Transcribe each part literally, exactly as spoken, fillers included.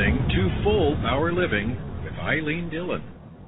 listening to Full Power Living with Eileen Dillon.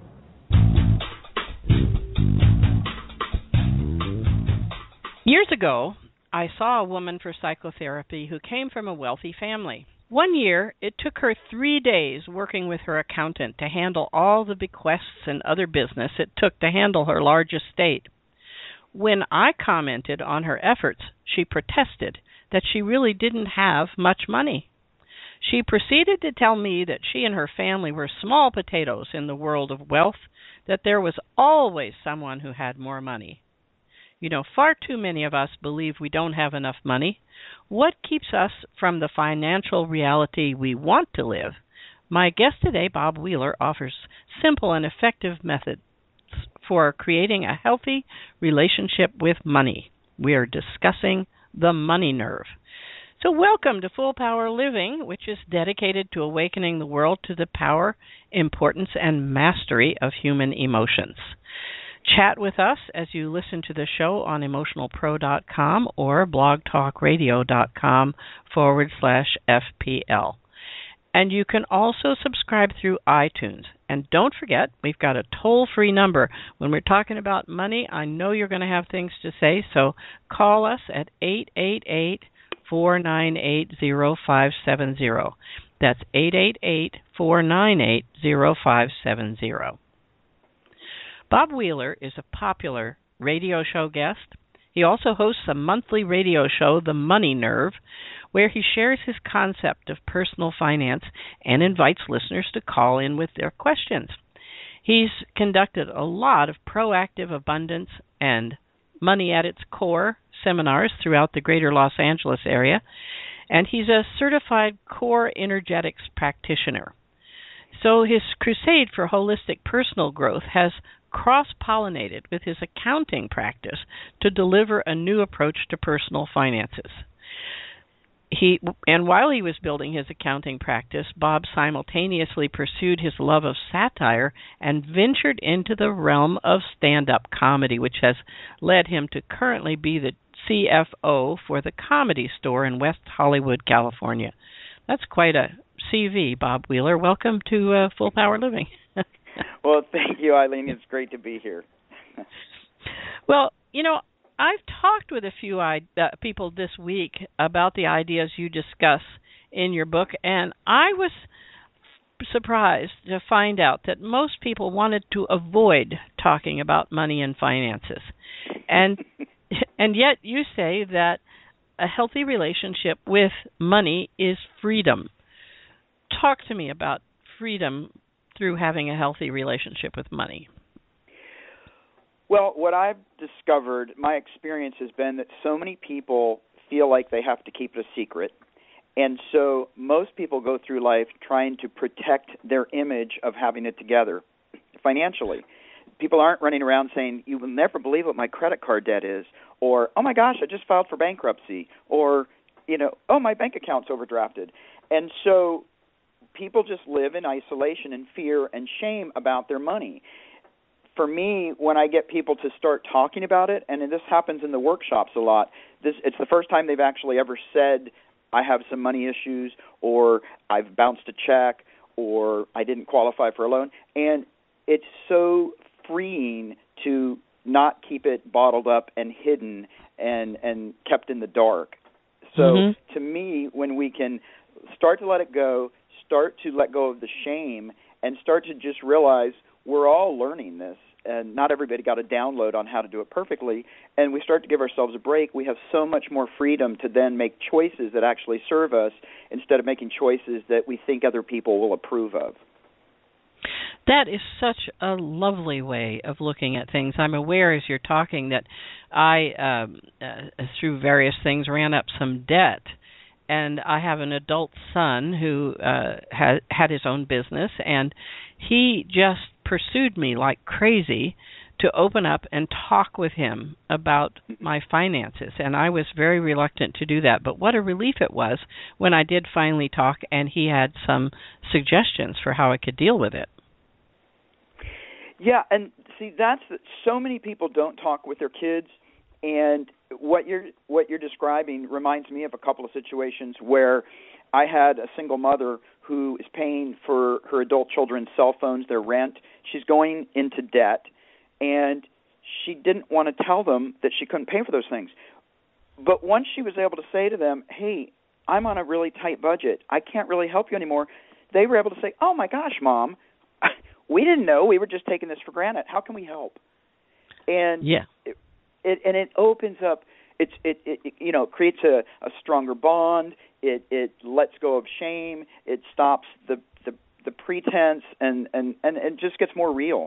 Years ago, I saw a woman for psychotherapy who came from a wealthy family. One year, it took her three days working with her accountant to handle all the bequests and other business it took to handle her large estate. When I commented on her efforts, she protested that she really didn't have much money. She proceeded to tell me that she and her family were small potatoes in the world of wealth, that there was always someone who had more money. You know, far too many of us believe we don't have enough money. What keeps us from the financial reality we want to live? My guest today, Bob Wheeler, offers simple and effective methods for creating a healthy relationship with money. We are discussing the money nerve. So welcome to Full Power Living, which is dedicated to awakening the world to the power, importance, and mastery of human emotions. Chat with us as you listen to the show on emotional pro dot com or blogtalkradio.com forward slash FPL. And you can also subscribe through iTunes. And don't forget, we've got a toll-free number. When we're talking about money, I know you're going to have things to say, so call us at eight eight eight, four nine eight, zero five seven zero. That's eight eight eight, four nine eight, zero five seven zero. Bob Wheeler is a popular radio show guest. He also hosts a monthly radio show, The Money Nerve, where he shares his concept of personal finance and invites listeners to call in with their questions. He's conducted a lot of proactive abundance and money at its core seminars throughout the greater Los Angeles area, and he's a certified core energetics practitioner. So his crusade for holistic personal growth has cross-pollinated with his accounting practice to deliver a new approach to personal finances. He and while he was building his accounting practice, Bob simultaneously pursued his love of satire and ventured into the realm of stand-up comedy, which has led him to currently be the C F O for the Comedy Store in West Hollywood, California. That's quite a C V, Bob Wheeler. Welcome to uh, Full Power Living. Well, thank you, Eileen. It's great to be here. Well, you know, I've talked with a few uh, people this week about the ideas you discuss in your book, and I was surprised to find out that most people wanted to avoid talking about money and finances. And and yet you say that a healthy relationship with money is freedom. Talk to me about freedom through having a healthy relationship with money. Well, what I've discovered, my experience has been that so many people feel like they have to keep it a secret. And so most people go through life trying to protect their image of having it together financially. People aren't running around saying, you will never believe what my credit card debt is, or, oh my gosh, I just filed for bankruptcy, or, you know, oh, my bank account's overdrafted. And so people just live in isolation and fear and shame about their money. For me, when I get people to start talking about it, and this happens in the workshops a lot, this it's the first time they've actually ever said, I have some money issues, or I've bounced a check, or I didn't qualify for a loan. And it's so freeing to not keep it bottled up and hidden and, and kept in the dark. So mm-hmm. to me, when we can start to let it go, start to let go of the shame, and start to just realize we're all learning this, and not everybody got a download on how to do it perfectly, and we start to give ourselves a break, we have so much more freedom to then make choices that actually serve us instead of making choices that we think other people will approve of. That is such a lovely way of looking at things. I'm aware as you're talking that I, um, uh, through various things, ran up some debt. And I have an adult son who uh, had, had his own business, and he just pursued me like crazy to open up and talk with him about my finances. And I was very reluctant to do that. But what a relief it was when I did finally talk, and he had some suggestions for how I could deal with it. Yeah, and see, that's so many people don't talk with their kids. And what you're what you're describing reminds me of a couple of situations where I had a single mother who is paying for her adult children's cell phones, their rent. She's going into debt, and she didn't want to tell them that she couldn't pay for those things. But once she was able to say to them, hey, I'm on a really tight budget, I can't really help you anymore, they were able to say, oh, my gosh, Mom, we didn't know. We were just taking this for granted. How can we help? And yeah. it, it and it opens up, it's it, it, it you know, creates a, a stronger bond. It it lets go of shame. It stops the the, the pretense, and, and, and it just gets more real.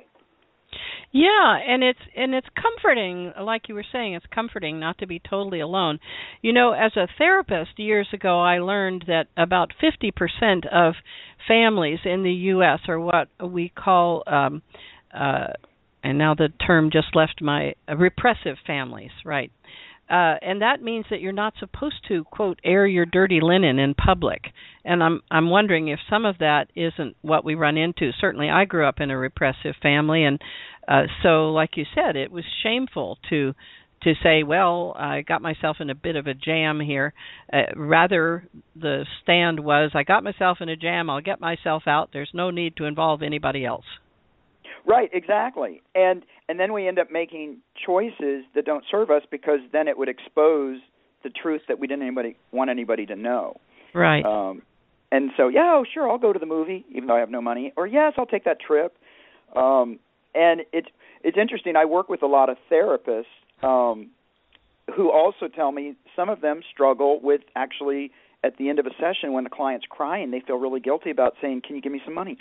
Yeah, and it's and it's comforting, like you were saying, it's comforting not to be totally alone. You know, as a therapist years ago, I learned that about fifty percent of families in the U S are what we call, um, uh, and now the term just left my, uh, repressive families, right? Uh, and that means that you're not supposed to, quote, air your dirty linen in public. And I'm I'm wondering if some of that isn't what we run into. Certainly I grew up in a repressive family, and uh, so, like you said, it was shameful to to say, well, I got myself in a bit of a jam here. Uh, rather, the stand was, I got myself in a jam, I'll get myself out. There's no need to involve anybody else. Right, exactly. And and then we end up making choices that don't serve us, because then it would expose the truth that we didn't anybody want anybody to know. Right. Um, and so, yeah, oh, sure, I'll go to the movie, even though I have no money. Or, yes, I'll take that trip. Um, and it's it's interesting. I work with a lot of therapists um, who also tell me some of them struggle with actually, at the end of a session, when the client's crying, they feel really guilty about saying, can you give me some money?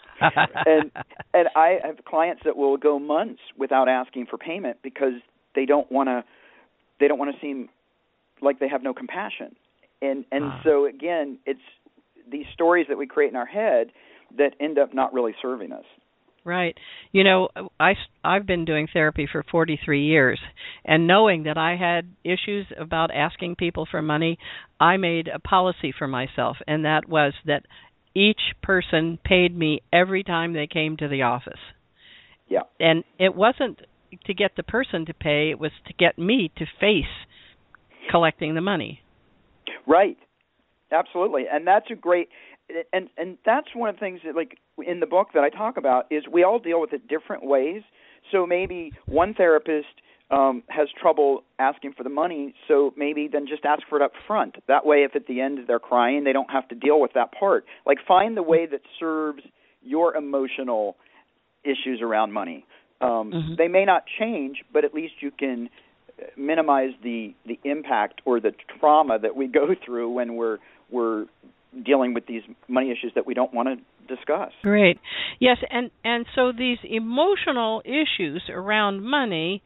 and and I have clients that will go months without asking for payment because they don't want to they don't want to seem like they have no compassion. And and ah. so again, it's these stories that we create in our head that end up not really serving us. Right. You know, I, I've been doing therapy for forty-three years, and knowing that I had issues about asking people for money, I made a policy for myself, and that was that each person paid me every time they came to the office. Yeah. And it wasn't to get the person to pay, it was to get me to face collecting the money. Right. Absolutely. And that's a great and and that's one of the things that, like, in the book that I talk about, is we all deal with it different ways. So maybe one therapist um, has trouble asking for the money, so maybe then just ask for it up front. That way, if at the end they're crying, they don't have to deal with that part. Like, find the way that serves your emotional issues around money. Um, mm-hmm. They may not change, but at least you can minimize the, the impact or the trauma that we go through when we're we're dealing with these money issues that we don't want to discuss. Great. Yes, and, and so these emotional issues around money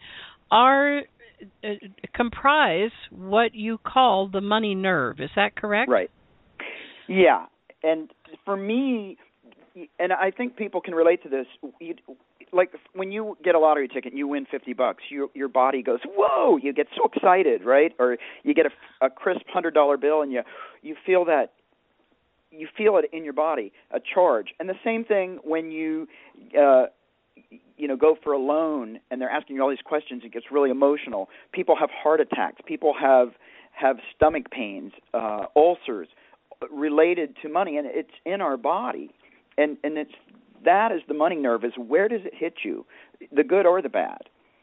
are uh, comprise what you call the money nerve. Is that correct? Right. Yeah. And for me, and I think people can relate to this, you, like when you get a lottery ticket and you win fifty bucks, you, your body goes, whoa, you get so excited, right? Or you get a, a crisp one hundred dollar bill and you you feel that, you feel it in your body, a charge. And the same thing when you, uh, you know, go for a loan and they're asking you all these questions, it gets really emotional. People have heart attacks. People have, have stomach pains, uh, ulcers related to money, and it's in our body. And, and it's that is the money nerve, is where does it hit you, the good or the bad?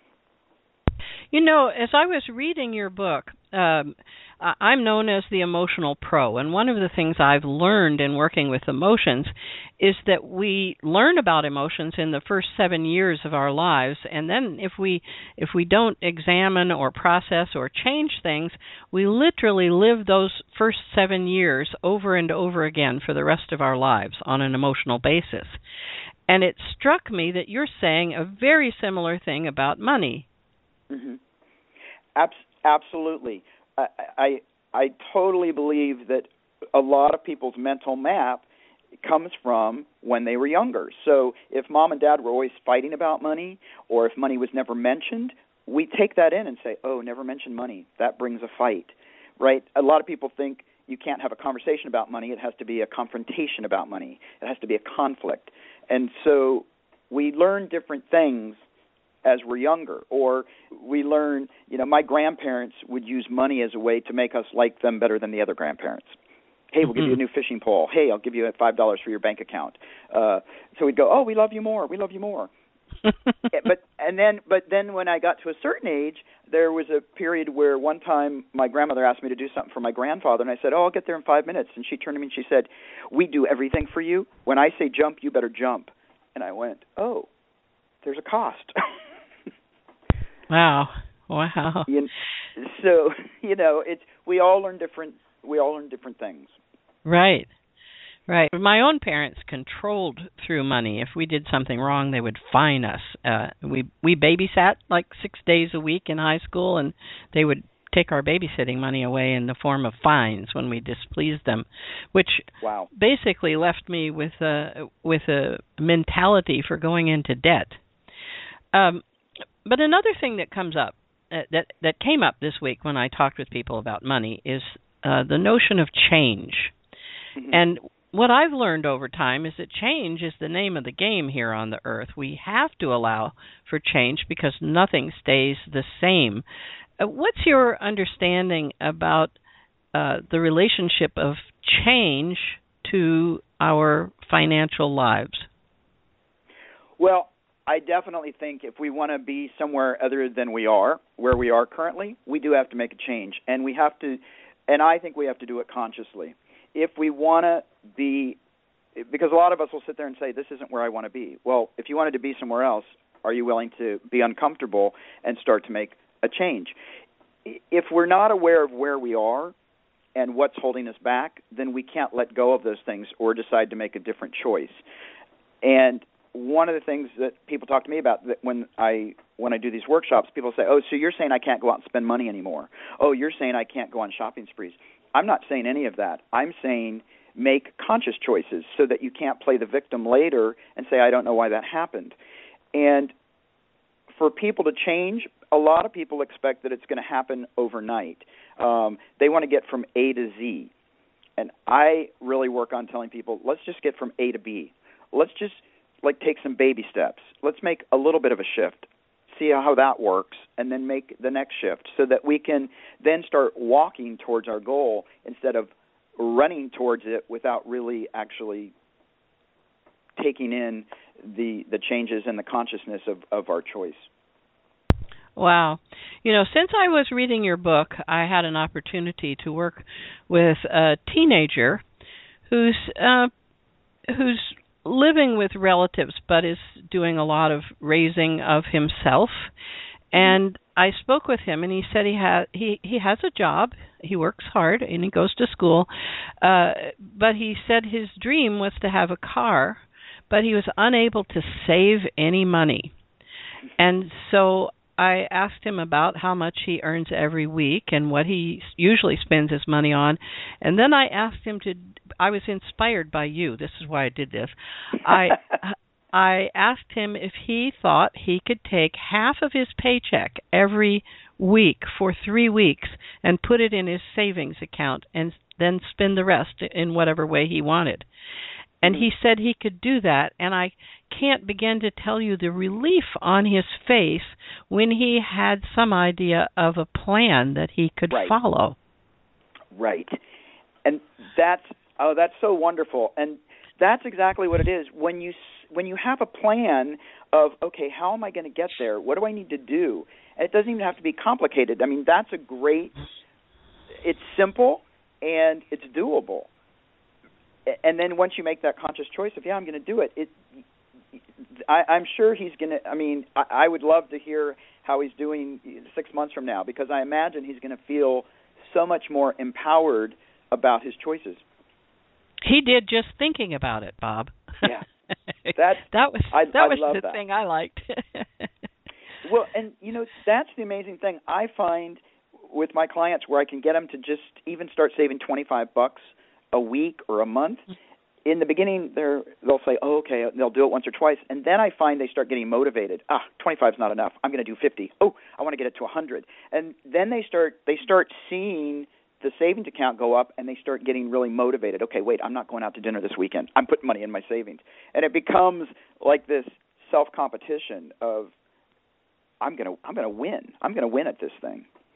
You know, as I was reading your book, um, I'm known as the emotional pro, and one of the things I've learned in working with emotions is that we learn about emotions in the first seven years of our lives, and then if we if we don't examine or process or change things, we literally live those first seven years over and over again for the rest of our lives on an emotional basis. And it struck me that you're saying a very similar thing about money. Mm-hmm. Abs- absolutely. I, I I totally believe that a lot of people's mental map comes from when they were younger. So if mom and dad were always fighting about money, or if money was never mentioned, we take that in and say, oh, never mention money. That brings a fight, right? A lot of people think you can't have a conversation about money. It has to be a confrontation about money. It has to be a conflict. And so we learn different things as we're younger, or we learn, you know, my grandparents would use money as a way to make us like them better than the other grandparents. Hey, we'll give you a new fishing pole. Hey, I'll give you five dollars for your bank account. Uh, so we'd go, oh, we love you more. We love you more. but and then but then when I got to a certain age, there was a period where one time my grandmother asked me to do something for my grandfather, and I said, oh, I'll get there in five minutes. And she turned to me and she said, we do everything for you. When I say jump, you better jump. And I went, oh, there's a cost. Wow. Wow. You, so, you know, it's we all learn different we all learn different things. Right. Right. My own parents controlled through money. If we did something wrong, they would fine us. Uh, we we babysat like six days a week in high school, and they would take our babysitting money away in the form of fines when we displeased them, which wow. basically left me with a with a mentality for going into debt. Um, but another thing that comes up uh, that that came up this week when I talked with people about money is uh, the notion of change, mm-hmm. and what I've learned over time is that change is the name of the game here on the earth. We have to allow for change because nothing stays the same. Uh, what's your understanding about uh, the relationship of change to our financial lives? Well, I definitely think if we want to be somewhere other than we are, where we are currently, we do have to make a change. And we have to, and I think we have to do it consciously. If we want to be, because a lot of us will sit there and say, this isn't where I want to be. Well, if you wanted to be somewhere else, are you willing to be uncomfortable and start to make a change? If we're not aware of where we are and what's holding us back, then we can't let go of those things or decide to make a different choice. And one of the things that people talk to me about that when I when I do these workshops, people say, oh, so you're saying I can't go out and spend money anymore. Oh, you're saying I can't go on shopping sprees. I'm not saying any of that. I'm saying make conscious choices so that you can't play the victim later and say, I don't know why that happened. And for people to change, a lot of people expect that it's going to happen overnight. Um, they want to get from A to Z. And I really work on telling people, let's just get from A to B. Let's just like take some baby steps. Let's make a little bit of a shift, see how that works, and then make the next shift so that we can then start walking towards our goal instead of running towards it without really actually taking in the the changes and the consciousness of, of our choice. Wow. You know, since I was reading your book, I had an opportunity to work with a teenager who's uh, who's living with relatives but is doing a lot of raising of himself. And I spoke with him, and he said he ha- he he has a job, he works hard, and he goes to school, uh, but he said his dream was to have a car, but he was unable to save any money. And so I asked him about how much he earns every week and what he usually spends his money on. And then I asked him to, I was inspired by you. This is why I did this. I I asked him if he thought he could take half of his paycheck every week for three weeks and put it in his savings account and then spend the rest in whatever way he wanted. And he said he could do that, and I can't begin to tell you the relief on his face when he had some idea of a plan that he could right. follow. Right. And that's oh, that's so wonderful. And that's exactly what it is. When you when you have a plan of, okay, how am I going to get there? What do I need to do? And it doesn't even have to be complicated. I mean, that's a great, it's simple and it's doable. And then once you make that conscious choice of, yeah, I'm going to do it, it I, I'm sure he's going to, I mean, I, I would love to hear how he's doing six months from now, because I imagine he's going to feel so much more empowered about his choices. He did just thinking about it, Bob. Yeah. That, that was, I, that I was love the that. thing I liked. Well, and, you know, that's the amazing thing. I find with my clients where I can get them to just even start saving twenty-five bucks a week or a month. In the beginning, they're, they'll say, oh, okay, they'll do it once or twice, and then I find they start getting motivated. Ah, twenty-five is not enough. I'm going to do fifty. Oh, I want to get it to one hundred. And then they start they start seeing the savings account go up, and they start getting really motivated. Okay, wait, I'm not going out to dinner this weekend. I'm putting money in my savings. And it becomes like this self-competition of, I'm going to I'm going to win. I'm going to win at this thing.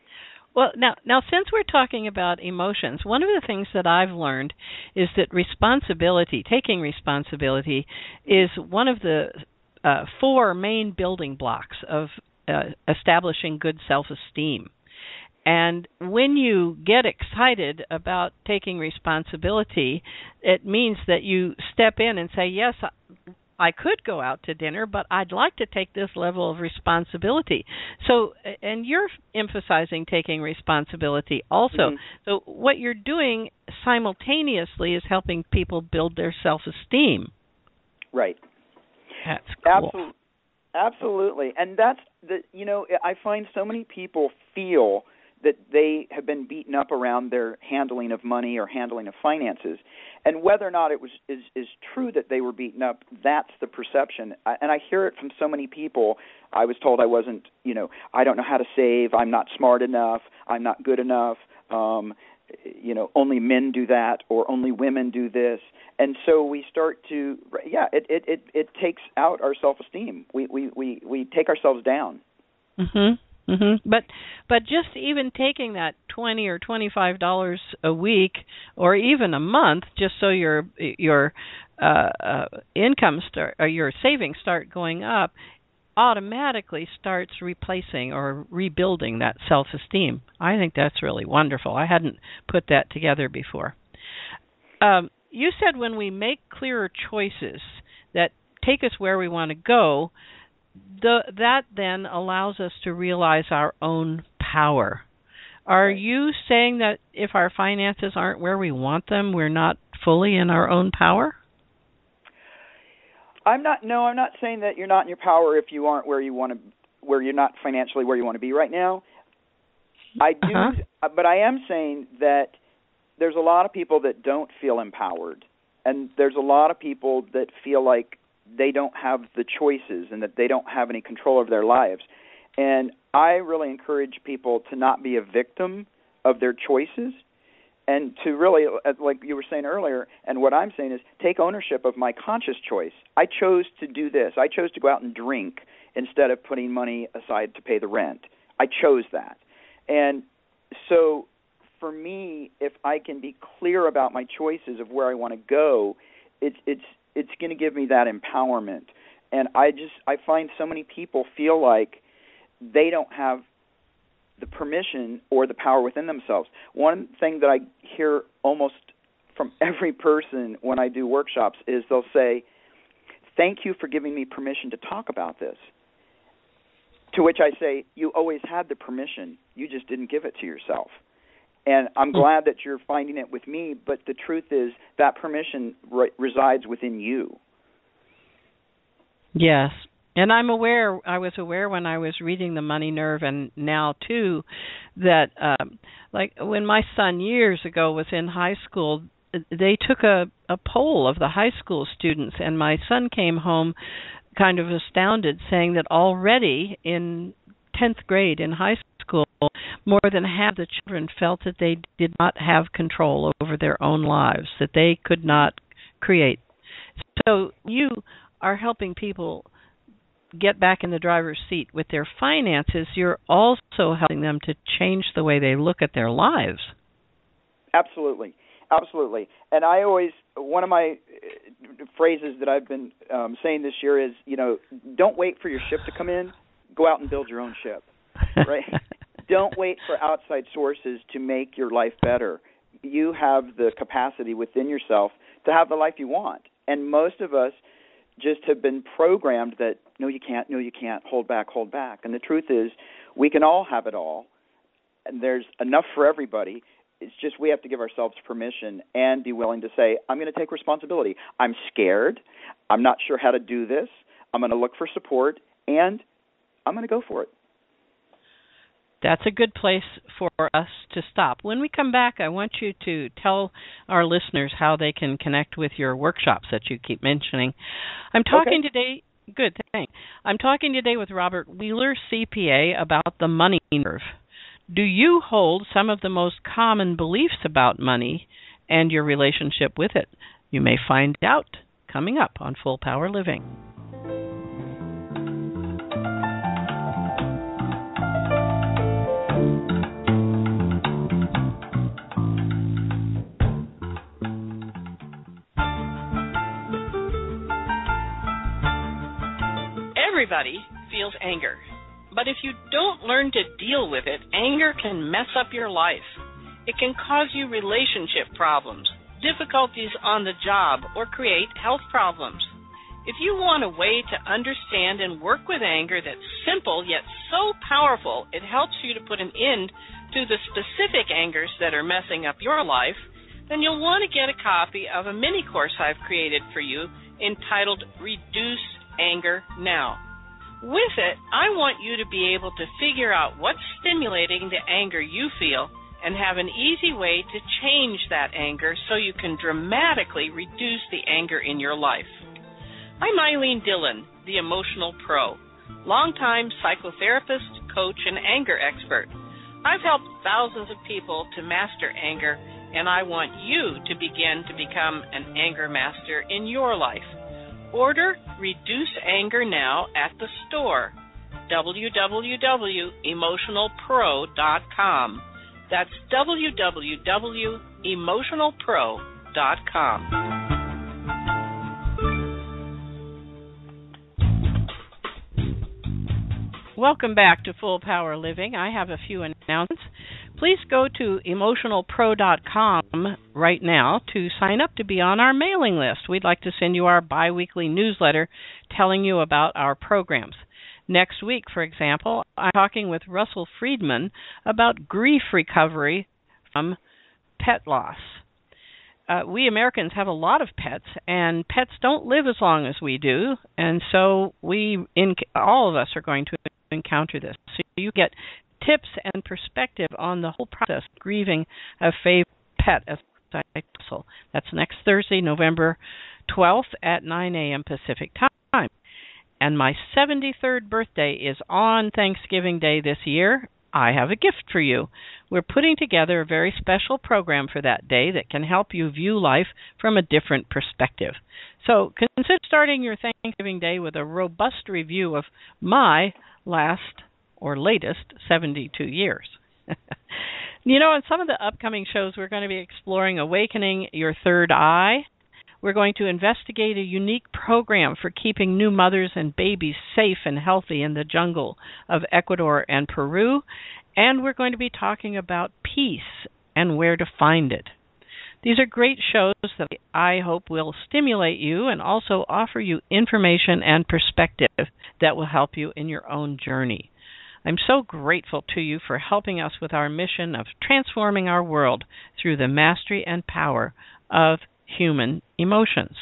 Well, now, now, since we're talking about emotions, one of the things that I've learned is that responsibility, taking responsibility, is one of the uh, four main building blocks of uh, establishing good self-esteem. And when you get excited about taking responsibility, it means that you step in and say, yes, I could go out to dinner, but I'd like to take this level of responsibility. So, and you're emphasizing taking responsibility also. Mm-hmm. So what you're doing simultaneously is helping people build their self-esteem. Right. That's cool. Absolutely. Absolutely. And that's the, you know, I find so many people feel that they have been beaten up around their handling of money or handling of finances. And whether or not it was is, is true that they were beaten up, that's the perception. I, and I hear it from so many people. I was told I wasn't, you know, I don't know how to save, I'm not smart enough, I'm not good enough, um, you know, only men do that or only women do this. And so we start to, yeah, it, it, it, it takes out our self-esteem. We, we, we, we take ourselves down. Mm-hmm. Mm-hmm. But but just even taking that twenty or twenty five dollars a week, or even a month, just so your your uh, uh, income start or your savings start going up, automatically starts replacing or rebuilding that self-esteem. I think that's really wonderful. I hadn't put that together before. Um, you said when we make clearer choices that take us where we want to go, The, that then allows us to realize our own power. Are right. you saying that if our finances aren't where we want them, we're not fully in our own power? I'm not. No, I'm not saying that you're not in your power if you aren't where you want to, where you're not financially where you want to be right now. I do, uh-huh. but I am saying that there's a lot of people that don't feel empowered, and there's a lot of people that feel like they don't have the choices and that they don't have any control over their lives. And I really encourage people to not be a victim of their choices and to really, like you were saying earlier, and what I'm saying is take ownership of my conscious choice. I chose to do this. I chose to go out and drink instead of putting money aside to pay the rent. I chose that. And so for me, if I can be clear about my choices of where I want to go, it's it's it's going to give me that empowerment. And I just, I find so many people feel like they don't have the permission or the power within themselves. One thing that I hear almost from every person when I do workshops is they'll say, thank you for giving me permission to talk about this. To which I say, you always had the permission, you just didn't give it to yourself. And I'm glad that you're finding it with me, but the truth is that permission re- resides within you. Yes. And I'm aware, I was aware when I was reading The Money Nerve, and now too, that um, like when my son years ago was in high school, they took a, a poll of the high school students, and my son came home kind of astounded, saying that already in tenth grade in high school, more than half the children felt that they did not have control over their own lives, that they could not create. So you are helping people get back in the driver's seat with their finances. You're also helping them to change the way they look at their lives. Absolutely. Absolutely. And I always, one of my phrases that I've been um, saying this year is, you know, don't wait for your ship to come in, go out and build your own ship, right? Don't wait for outside sources to make your life better. You have the capacity within yourself to have the life you want. And most of us just have been programmed that, no, you can't, no, you can't, hold back, hold back. And the truth is, we can all have it all, and there's enough for everybody. It's just we have to give ourselves permission and be willing to say, I'm going to take responsibility. I'm scared. I'm not sure how to do this. I'm going to look for support, and I'm going to go for it. That's a good place for us to stop. When we come back, I want you to tell our listeners how they can connect with your workshops that you keep mentioning. I'm talking okay. today, good, thanks. I'm talking today with Robert Wheeler, C P A, about the money nerve. Do you hold some of the most common beliefs about money and your relationship with it? You may find out coming up on Full Power Living. Everybody feels anger, but if you don't learn to deal with it, anger can mess up your life. It can cause you relationship problems, difficulties on the job, or create health problems. If you want a way to understand and work with anger that's simple yet so powerful it helps you to put an end to the specific angers that are messing up your life, then you'll want to get a copy of a mini course I've created for you entitled Reduce Anger Now. With it, I want you to be able to figure out what's stimulating the anger you feel and have an easy way to change that anger so you can dramatically reduce the anger in your life. I'm Eileen Dillon, the Emotional Pro, longtime psychotherapist, coach, and anger expert. I've helped thousands of people to master anger, and I want you to begin to become an anger master in your life. Order Reduce Anger Now at the store, w w w dot emotional pro dot com. That's w w w dot emotional pro dot com. Welcome back to Full Power Living. I have a few announcements. Please go to emotional pro dot com right now to sign up to be on our mailing list. We'd like to send you our biweekly newsletter telling you about our programs. Next week, for example, I'm talking with Russell Friedman about grief recovery from pet loss. Uh, we Americans have a lot of pets, and pets don't live as long as we do, and so we, in, all of us are going to encounter this. So you get tips and perspective on the whole process of grieving a favorite pet as I wrestle. That's next Thursday, November twelfth at nine a.m. Pacific time. And my seventy-third birthday is on Thanksgiving Day this year. I have a gift for you. We're putting together a very special program for that day that can help you view life from a different perspective. So consider starting your Thanksgiving Day with a robust review of my last or latest seventy-two years. You know, in some of the upcoming shows, we're going to be exploring awakening your third eye. We're going to investigate a unique program for keeping new mothers and babies safe and healthy in the jungle of Ecuador and Peru. And we're going to be talking about peace and where to find it. These are great shows that I hope will stimulate you and also offer you information and perspective that will help you in your own journey. I'm so grateful to you for helping us with our mission of transforming our world through the mastery and power of human emotions.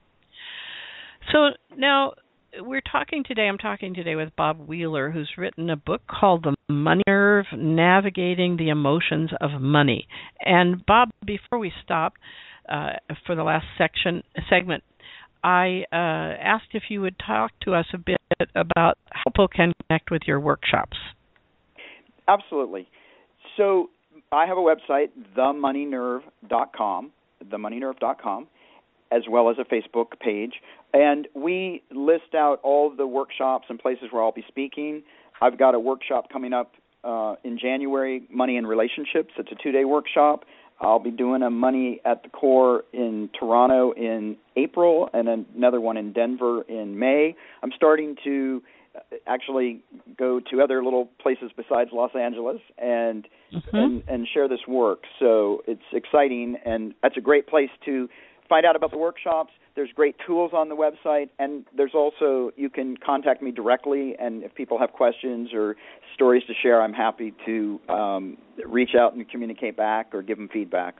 So now we're talking today, I'm talking today with Bob Wheeler, who's written a book called The Money Nerve, Navigating the Emotions of Money. And Bob, before we stop uh, for the last section segment, I uh, asked if you would talk to us a bit about how people can connect with your workshops. Absolutely. So I have a website, the money nerve dot com, the money nerve dot com, as well as a Facebook page. And we list out all the workshops and places where I'll be speaking. I've got a workshop coming up uh, in January, Money and Relationships. It's a two-day workshop. I'll be doing a Money at the Core in Toronto in April and another one in Denver in May. I'm starting to actually go to other little places besides Los Angeles and, mm-hmm. and and share this work. So it's exciting, and that's a great place to find out about the workshops. There's great tools on the website, and there's also, you can contact me directly, and if people have questions or stories to share, I'm happy to um, reach out and communicate back or give them feedback.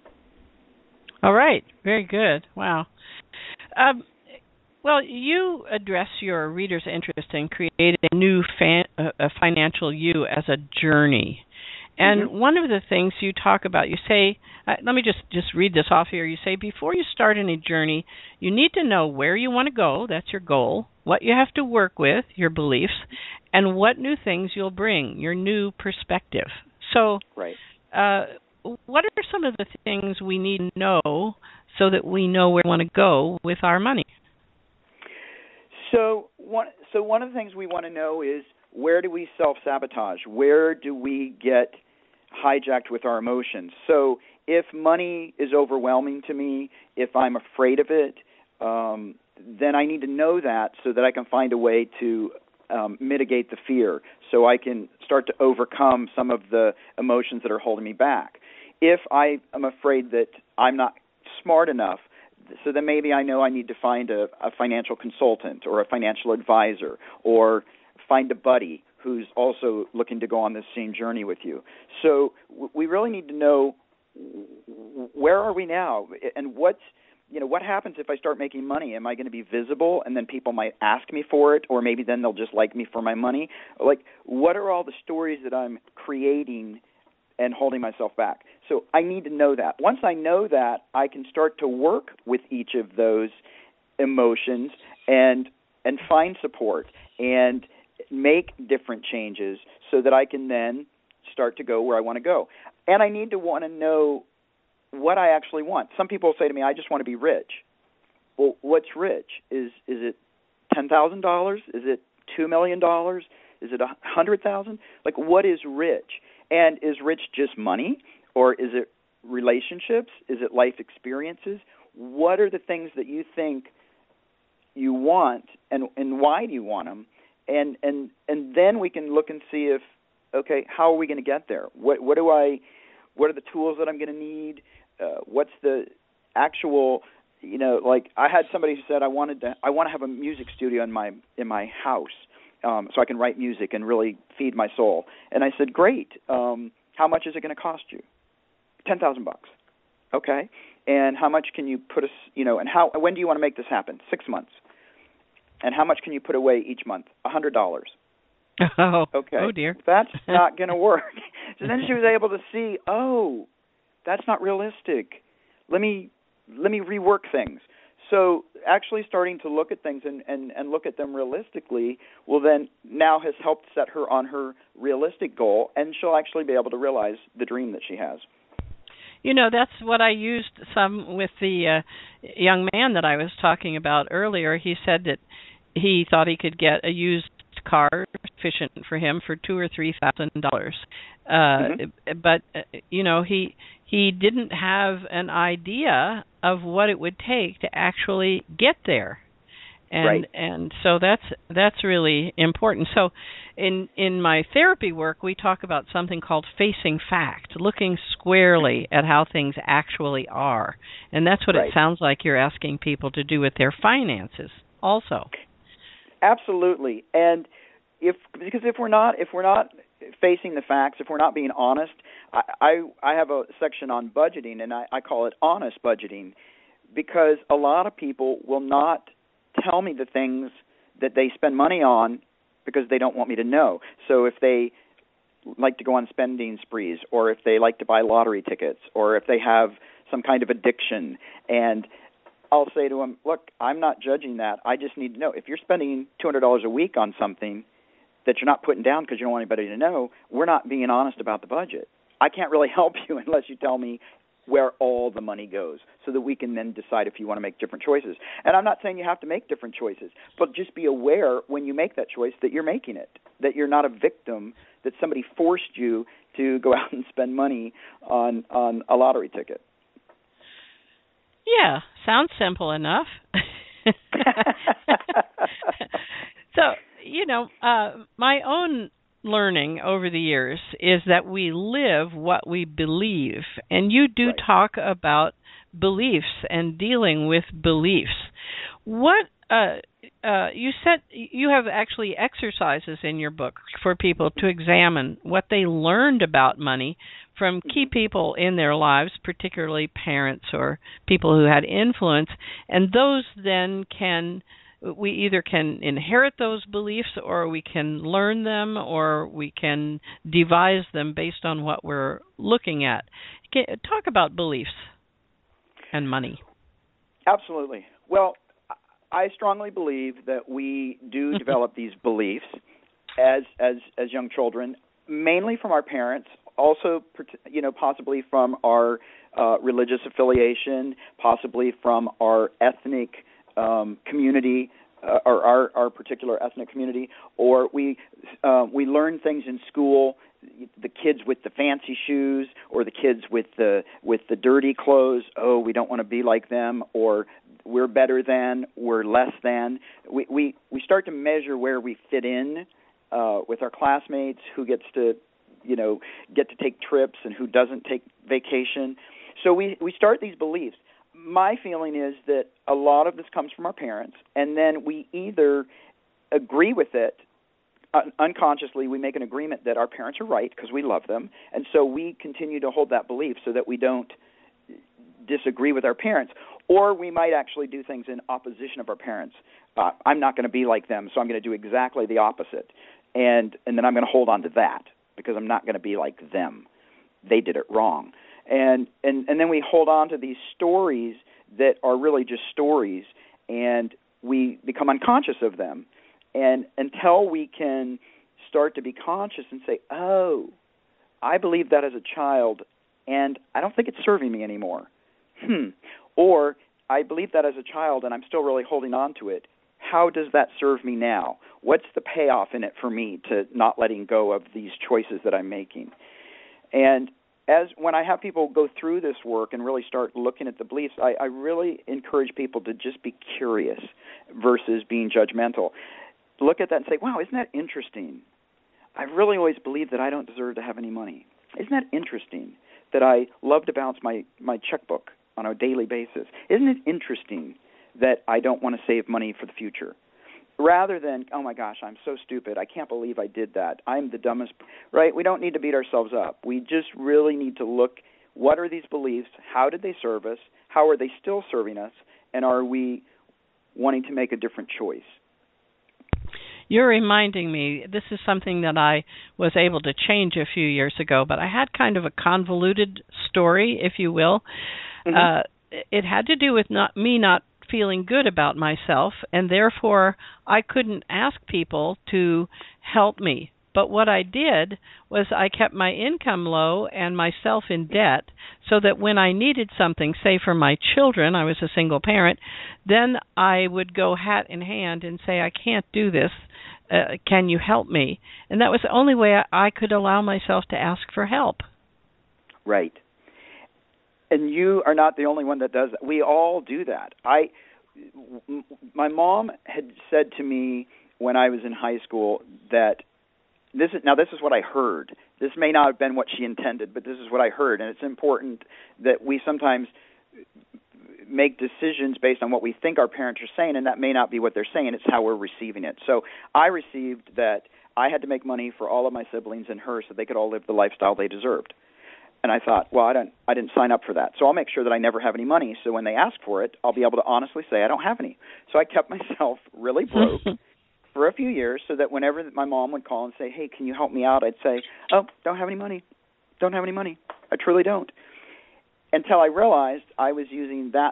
All right. Very good. Wow. Um, well, you address your readers' interest in creating a new fan, uh, a financial you as a journey. And mm-hmm. one of the things you talk about, you say, uh, let me just, just read this off here. You say, before you start any journey, you need to know where you want to go, that's your goal, what you have to work with, your beliefs, and what new things you'll bring, your new perspective. So right. uh, what are some of the things we need to know so that we know where we want to go with our money? So one, so one of the things we want to know is, where do we self-sabotage? Where do we get hijacked with our emotions? So if money is overwhelming to me, if I'm afraid of it, um, then I need to know that so that I can find a way to um, mitigate the fear, so I can start to overcome some of the emotions that are holding me back. If I am afraid that I'm not smart enough, so then maybe I know I need to find a, a financial consultant or a financial advisor, or find a buddy who's also looking to go on this same journey with you. So we really need to know, where are we now, and what's, you know, what happens if I start making money? Am I going to be visible, and then people might ask me for it, or maybe then they'll just like me for my money? Like, what are all the stories that I'm creating and holding myself back? So I need to know that. Once I know that, I can start to work with each of those emotions and and find support and make different changes so that I can then start to go where I want to go. And I need to want to know what I actually want. Some people say to me, I just want to be rich. Well, what's rich? Is is it ten thousand dollars? Is it two million dollars? Is it one hundred thousand dollars? Like, what is rich? And is rich just money, or is it relationships? Is it life experiences? What are the things that you think you want, and and why do you want them? And and and then we can look and see if, okay, how are we going to get there? What what do I? What are the tools that I'm going to need? Uh, what's the actual? You know, like I had somebody who said I wanted to. I want to have a music studio in my in my house. Um, so I can write music and really feed my soul. And I said, great. Um, how much is it going to cost you? Ten thousand bucks. Okay. And how much can you put us? You know, and how? When do you want to make this happen? Six months. And how much can you put away each month? A hundred dollars. Oh. Okay. Oh dear. That's not going to work. So then she was able to see, oh, that's not realistic. Let me let me rework things. So actually starting to look at things and, and, and look at them realistically will then now has helped set her on her realistic goal, and she'll actually be able to realize the dream that she has. You know, that's what I used some with the uh, young man that I was talking about earlier. He said that he thought he could get a used car sufficient for him for two or three thousand dollars. Uh, mm-hmm. But uh, you know, he he didn't have an idea of what it would take to actually get there, and right. and so that's that's really important. So, in in my therapy work, we talk about something called facing fact, looking squarely at how things actually are, and that's what right. it sounds like you're asking people to do with their finances, also. Absolutely, and if because if we're not if we're not facing the facts, if we're not being honest, I I, I have a section on budgeting, and I, I call it honest budgeting, because a lot of people will not tell me the things that they spend money on because they don't want me to know. So if they like to go on spending sprees, or if they like to buy lottery tickets, or if they have some kind of addiction, and I'll say to them, look, I'm not judging that. I just need to know. If you're spending two hundred dollars a week on something that you're not putting down because you don't want anybody to know, we're not being honest about the budget. I can't really help you unless you tell me where all the money goes, so that we can then decide if you want to make different choices. And I'm not saying you have to make different choices, but just be aware when you make that choice that you're making it, that you're not a victim, that somebody forced you to go out and spend money on, on a lottery ticket. Yeah, sounds simple enough. So, you know, uh, my own learning over the years is that we live what we believe. And you do right. talk about beliefs and dealing with beliefs. What uh, uh, you said you have actually exercises in your book for people to examine what they learned about money from key people in their lives, particularly parents or people who had influence, and those then can, we either can inherit those beliefs, or we can learn them, or we can devise them based on what we're looking at. Talk about beliefs and money. Absolutely. Well, I strongly believe that we do develop these beliefs as as as young children, mainly from our parents, also, you know, possibly from our uh, religious affiliation, possibly from our ethnic um, community, uh, or our, our particular ethnic community, or we uh, we learn things in school. The kids with the fancy shoes, or the kids with the with the dirty clothes. Oh, we don't want to be like them. Or we're better than, we're less than. We we, we start to measure where we fit in uh, with our classmates, who gets to, you know, get to take trips and who doesn't take vacation. So we, we start these beliefs. My feeling is that a lot of this comes from our parents, and then we either agree with it. Un- unconsciously, we make an agreement that our parents are right because we love them, and so we continue to hold that belief so that we don't disagree with our parents. Or we might actually do things in opposition of our parents. Uh, I'm not going to be like them, so I'm going to do exactly the opposite, and and then I'm going to hold on to that because I'm not going to be like them. They did it wrong. And, and and then we hold on to these stories that are really just stories, and we become unconscious of them. And until we can start to be conscious and say, oh, I believed that as a child, and I don't think it's serving me anymore. Hmm. Or I believed that as a child, and I'm still really holding on to it. How does that serve me now? What's the payoff in it for me to not letting go of these choices that I'm making? And as when I have people go through this work and really start looking at the beliefs, I, I really encourage people to just be curious versus being judgmental. Look at that and say, wow, isn't that interesting? I really always believed that I don't deserve to have any money. Isn't that interesting that I love to balance my, my checkbook on a daily basis? Isn't it interesting that I don't want to save money for the future? Rather than, oh, my gosh, I'm so stupid. I can't believe I did that. I'm the dumbest. Right? We don't need to beat ourselves up. We just really need to look, what are these beliefs? How did they serve us? How are they still serving us? And are we wanting to make a different choice? You're reminding me, this is something that I was able to change a few years ago, but I had kind of a convoluted story, if you will. Mm-hmm. Uh, it had to do with not me not feeling good about myself, and therefore I couldn't ask people to help me. But what I did was I kept my income low and myself in debt so that when I needed something, say for my children, I was a single parent, then I would go hat in hand and say, I can't do this. Uh, can you help me? And that was the only way I, I could allow myself to ask for help. Right. And you are not the only one that does that. We all do that. I, m- my mom had said to me when I was in high school that this is now this is what I heard. This may not have been what she intended, but this is what I heard, and it's important that we sometimes make decisions based on what we think our parents are saying, and that may not be what they're saying. It's how we're receiving it. So I received that I had to make money for all of my siblings and her so they could all live the lifestyle they deserved. And I thought, well, I don't, I didn't sign up for that. So I'll make sure that I never have any money. So when they ask for it, I'll be able to honestly say I don't have any. So I kept myself really broke for a few years so that whenever my mom would call and say, hey, can you help me out? I'd say, oh, don't have any money. Don't have any money. I truly don't. Until I realized I was using that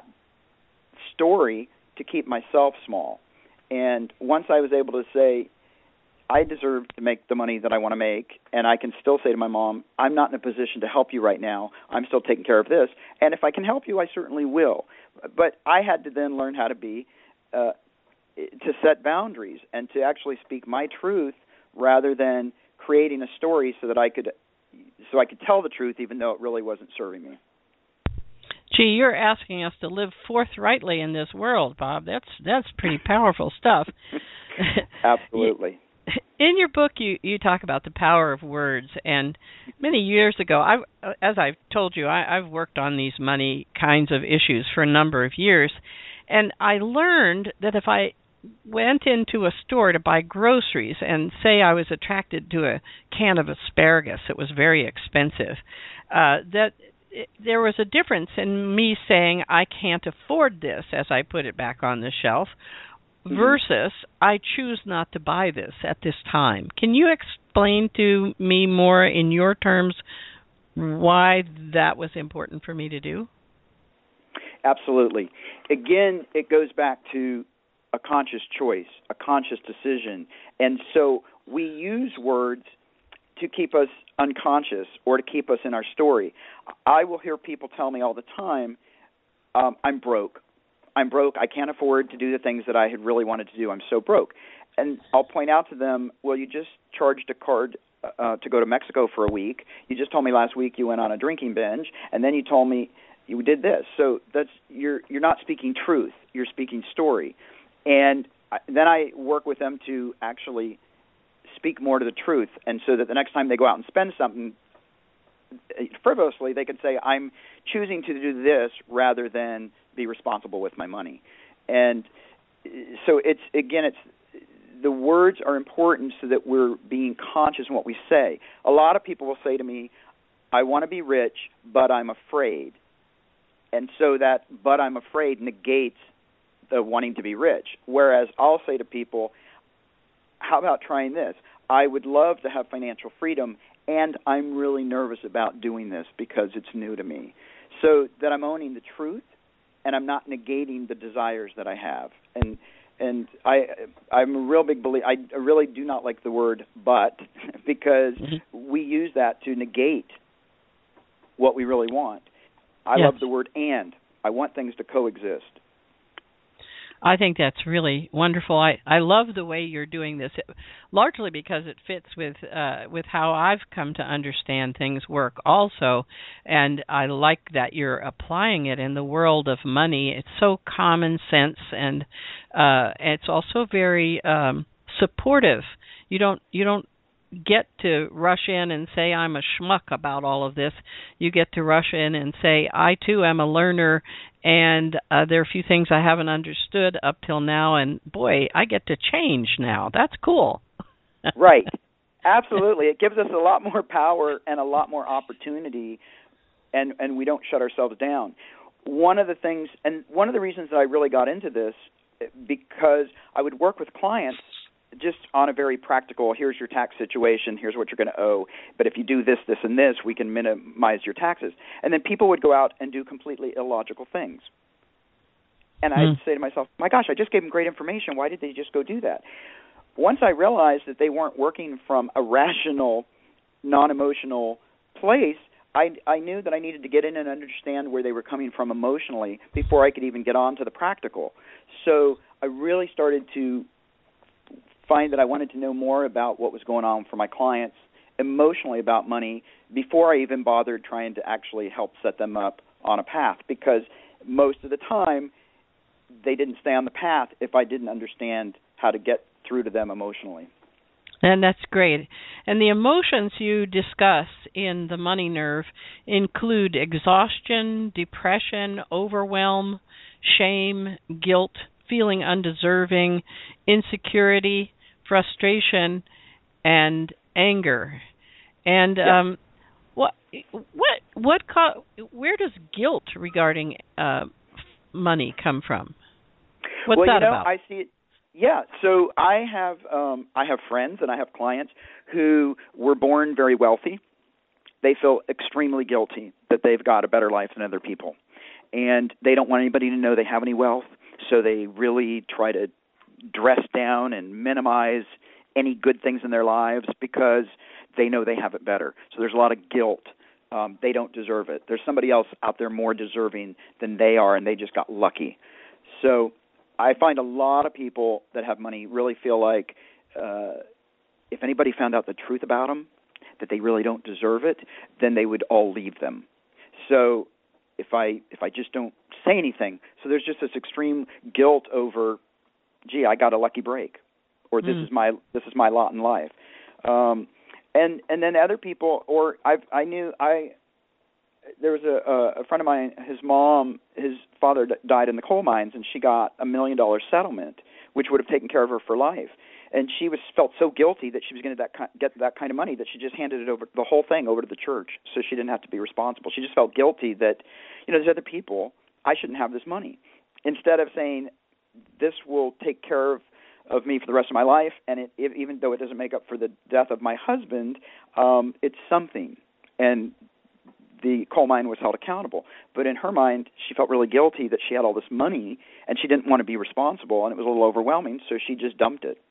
story to keep myself small. And once I was able to say, I deserve to make the money that I want to make, and I can still say to my mom, I'm not in a position to help you right now. I'm still taking care of this. And if I can help you, I certainly will. But I had to then learn how to be, uh, to set boundaries and to actually speak my truth rather than creating a story so that I could, so I could tell the truth even though it really wasn't serving me. Gee, you're asking us to live forthrightly in this world, Bob. That's that's pretty powerful stuff. Absolutely. In your book, you, you talk about the power of words, and many years ago, I, as I've told you, I, I've worked on these money kinds of issues for a number of years, and I learned that if I went into a store to buy groceries and say I was attracted to a can of asparagus that was very expensive, uh, that it, there was a difference in me saying I can't afford this as I put it back on the shelf, mm-hmm. versus I choose not to buy this at this time. Can you explain to me more in your terms why that was important for me to do? Absolutely. Again, it goes back to a conscious choice, a conscious decision. And so we use words to keep us unconscious or to keep us in our story. I will hear people tell me all the time, um, I'm broke. I'm broke. I can't afford to do the things that I had really wanted to do. I'm so broke. And I'll point out to them, well, you just charged a card uh, to go to Mexico for a week. You just told me last week you went on a drinking binge. And then you told me you did this. So that's you're you're not speaking truth. You're speaking story. And I, then I work with them to actually speak more to the truth, and so that the next time they go out and spend something frivolously, they can say, I'm choosing to do this rather than be responsible with my money. And so it's, again, it's the words are important so that we're being conscious in what we say. A lot of people will say to me, I want to be rich, but I'm afraid. And so that but I'm afraid negates the wanting to be rich. Whereas I'll say to people, how about trying this? I would love to have financial freedom, and I'm really nervous about doing this because it's new to me. So that I'm owning the truth, and I'm not negating the desires that I have. And and I I'm a real big believer. I really do not like the word "but" because mm-hmm. we use that to negate what we really want. I yes. love the word "and." I want things to coexist. I think that's really wonderful. I, I love the way you're doing this, it, largely because it fits with uh, with how I've come to understand things work also, and I like that you're applying it in the world of money. It's so common sense, and uh, it's also very um, supportive. You don't you don't get to rush in and say I'm a schmuck about all of this. You get to rush in and say I too am a learner, and uh, there are a few things I haven't understood up till now, and boy, I get to change now. That's cool. Right. Absolutely. It gives us a lot more power and a lot more opportunity, and, and we don't shut ourselves down. One of the things, and one of the reasons that I really got into this, because I would work with clients just on a very practical, here's your tax situation, here's what you're going to owe, but if you do this, this, and this, we can minimize your taxes. And then people would go out and do completely illogical things. And mm. I'd say to myself, my gosh, I just gave them great information. Why did they just go do that? Once I realized that they weren't working from a rational, non-emotional place, I, I knew that I needed to get in and understand where they were coming from emotionally before I could even get on to the practical. So I really started to find that I wanted to know more about what was going on for my clients emotionally about money before I even bothered trying to actually help set them up on a path, because most of the time they didn't stay on the path if I didn't understand how to get through to them emotionally. And that's great. And the emotions you discuss in the money nerve include exhaustion, depression, overwhelm, shame, guilt, feeling undeserving, insecurity, frustration, and anger. And yeah. um, what what what co- where does guilt regarding uh, money come from? What's well, that you know, about? I see it. Yeah, so I have um, I have friends and I have clients who were born very wealthy. They feel extremely guilty that they've got a better life than other people, and they don't want anybody to know they have any wealth. So they really try to dress down and minimize any good things in their lives because they know they have it better. So there's a lot of guilt. Um, they don't deserve it. There's somebody else out there more deserving than they are, and they just got lucky. So I find a lot of people that have money really feel like uh, if anybody found out the truth about them, that they really don't deserve it, then they would all leave them. So if I if I just don't say anything, so there's just this extreme guilt over, gee, I got a lucky break, or this mm. is my this is my lot in life, um, and and then other people, or I I knew I there was a a friend of mine, his mom, his father died in the coal mines, and she got a million dollar settlement, which would have taken care of her for life. And she was felt so guilty that she was going to that, get that kind of money that she just handed it over, the whole thing over to the church, so she didn't have to be responsible. She just felt guilty that, you know, there's other people, I shouldn't have this money. Instead of saying, this will take care of, of me for the rest of my life, and it, it, even though it doesn't make up for the death of my husband, um, it's something. And the coal mine was held accountable. But in her mind, she felt really guilty that she had all this money, and she didn't want to be responsible, and it was a little overwhelming, so she just dumped it.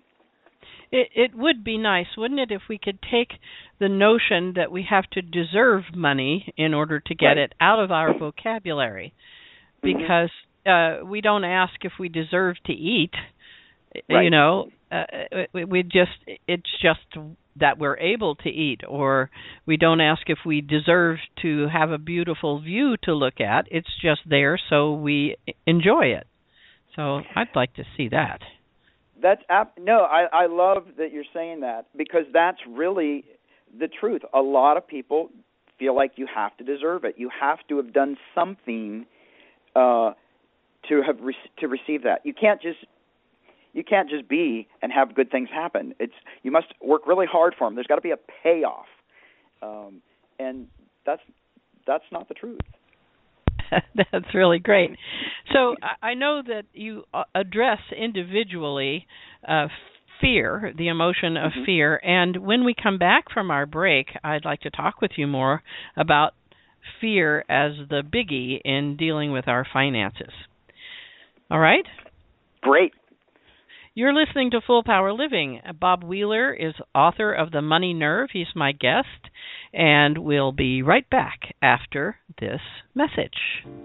It, it would be nice, wouldn't it, if we could take the notion that we have to deserve money in order to get right. it out of our vocabulary, because mm-hmm. uh, we don't ask if we deserve to eat. Right. You know, uh, we, we just it's just that we're able to eat, or we don't ask if we deserve to have a beautiful view to look at. It's just there, so we enjoy it. So I'd like to see that. That's ap- no, I, I love that you're saying that, because that's really the truth. A lot of people feel like you have to deserve it. You have to have done something uh, to have re- to receive that. You can't just you can't just be and have good things happen. It's you must work really hard for them. There's got to be a payoff, um, and that's that's not the truth. That's really great. So I know that you address individually uh, fear, the emotion of mm-hmm. fear, and when we come back from our break, I'd like to talk with you more about fear as the biggie in dealing with our finances. All right? Great. You're listening to Full Power Living. Bob Wheeler is author of The Money Nerve. He's my guest, and we'll be right back after this message.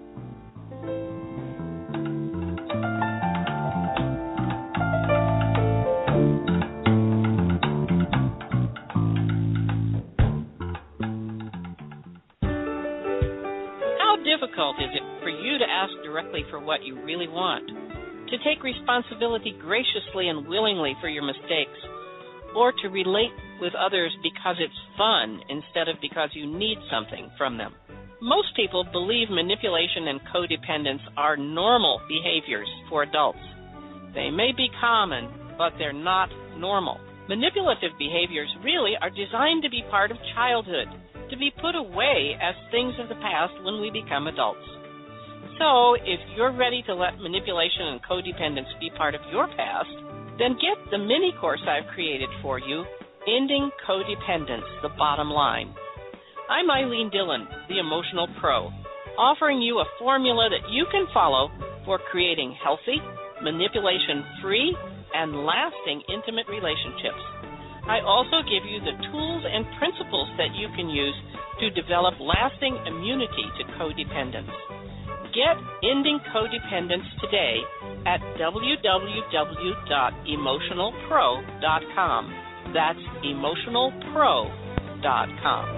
How difficult is it for you to ask directly for what you really want? To take responsibility graciously and willingly for your mistakes, or to relate with others because it's fun instead of because you need something from them. Most people believe manipulation and codependence are normal behaviors for adults. They may be common, but they're not normal. Manipulative behaviors really are designed to be part of childhood, to be put away as things of the past when we become adults. So, if you're ready to let manipulation and codependence be part of your past, then get the mini course I've created for you, Ending Codependence, the Bottom Line. I'm Eileen Dillon, the Emotional Pro, offering you a formula that you can follow for creating healthy, manipulation-free, and lasting intimate relationships. I also give you the tools and principles that you can use to develop lasting immunity to codependence. Get Ending Codependence today at w w w dot emotional pro dot com. That's emotional pro dot com.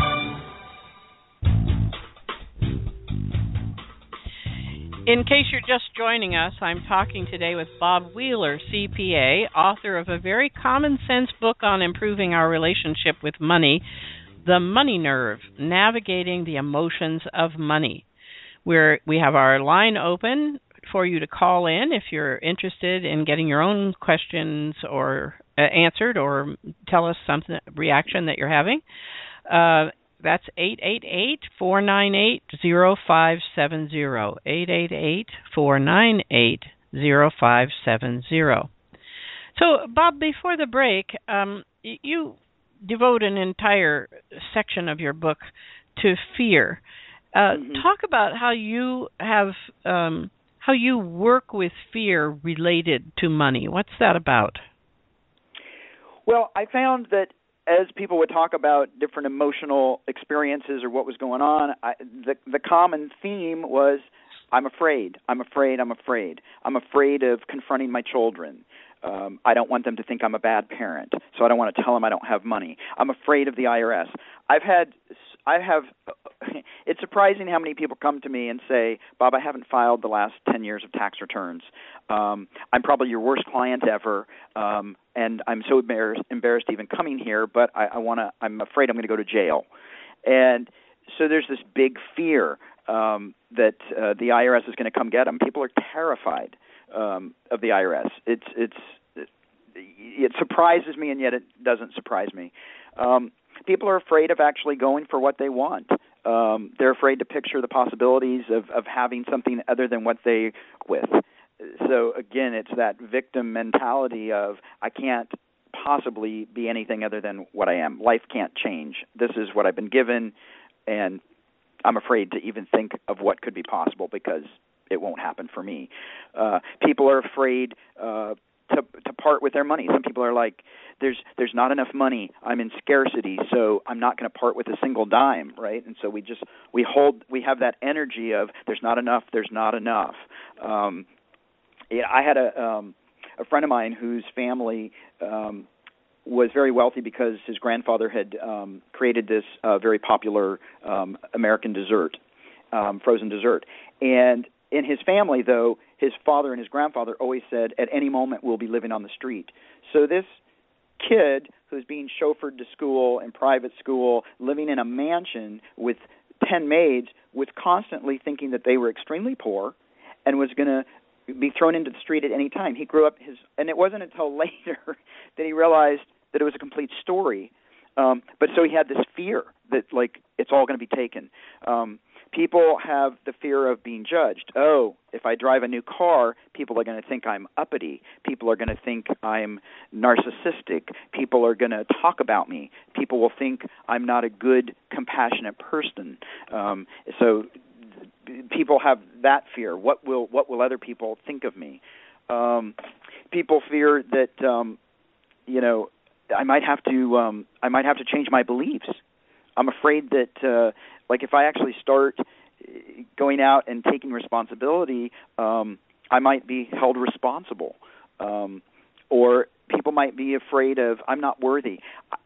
In case you're just joining us, I'm talking today with Bob Wheeler, C P A, author of a very common sense book on improving our relationship with money, The Money Nerve, Navigating the Emotions of Money. We're, we have our line open for you to call in if you're interested in getting your own questions or uh, answered, or tell us something reaction that you're having. Uh, that's eight eight eight, four nine eight, zero five seven zero, eight eight eight, four nine eight, zero five seven zero. So, Bob, before the break, um, you devote an entire section of your book to fear. Uh, mm-hmm. Talk about how you have um, how you work with fear related to money. What's that about? Well, I found that as people would talk about different emotional experiences or what was going on, I, the the common theme was, I'm afraid, I'm afraid, I'm afraid. I'm afraid of confronting my children. Um, I don't want them to think I'm a bad parent, so I don't want to tell them I don't have money. I'm afraid of the I R S. I've had, I have, it's surprising how many people come to me and say, Bob, I haven't filed the last ten years of tax returns. Um, I'm probably your worst client ever, um, and I'm so embarrassed, embarrassed even coming here, but I, I want to, I'm afraid I'm going to go to jail. And so there's this big fear um, that uh, the I R S is going to come get them. People are terrified um, of the I R S. It's, it's, it, it surprises me, and yet it doesn't surprise me. Um, people are afraid of actually going for what they want. Um, they're afraid to picture the possibilities of, of having something other than what they with. So, again, it's that victim mentality of, I can't possibly be anything other than what I am. Life can't change. This is what I've been given, and I'm afraid to even think of what could be possible because it won't happen for me. Uh, people are afraid uh, to to part with their money. Some people are like, there's there's not enough money. I'm in scarcity, so I'm not going to part with a single dime, right? And so we just we hold we have that energy of there's not enough, there's not enough. Um, yeah, I had a um, a friend of mine whose family um, was very wealthy because his grandfather had um, created this uh, very popular um, American dessert, um, frozen dessert. And in his family, though, his father and his grandfather always said, at any moment we'll be living on the street. So this kid who's being chauffeured to school in private school, living in a mansion with ten maids, was constantly thinking that they were extremely poor and was going to be thrown into the street at any time. He grew up his, and it wasn't until later that he realized that it was a complete story. Um, but so he had this fear that, like, it's all going to be taken. Um, people have the fear of being judged. Oh, if I drive a new car, people are going to think I'm uppity. People are going to think I'm narcissistic. People are going to talk about me. People will think I'm not a good, compassionate person. Um, so people have that fear. What will what will other people think of me? Um, people fear that um, you know I might have to um, I might have to change my beliefs. I'm afraid that uh, like if I actually start going out and taking responsibility, um, I might be held responsible. Um, or people might be afraid of I'm not worthy.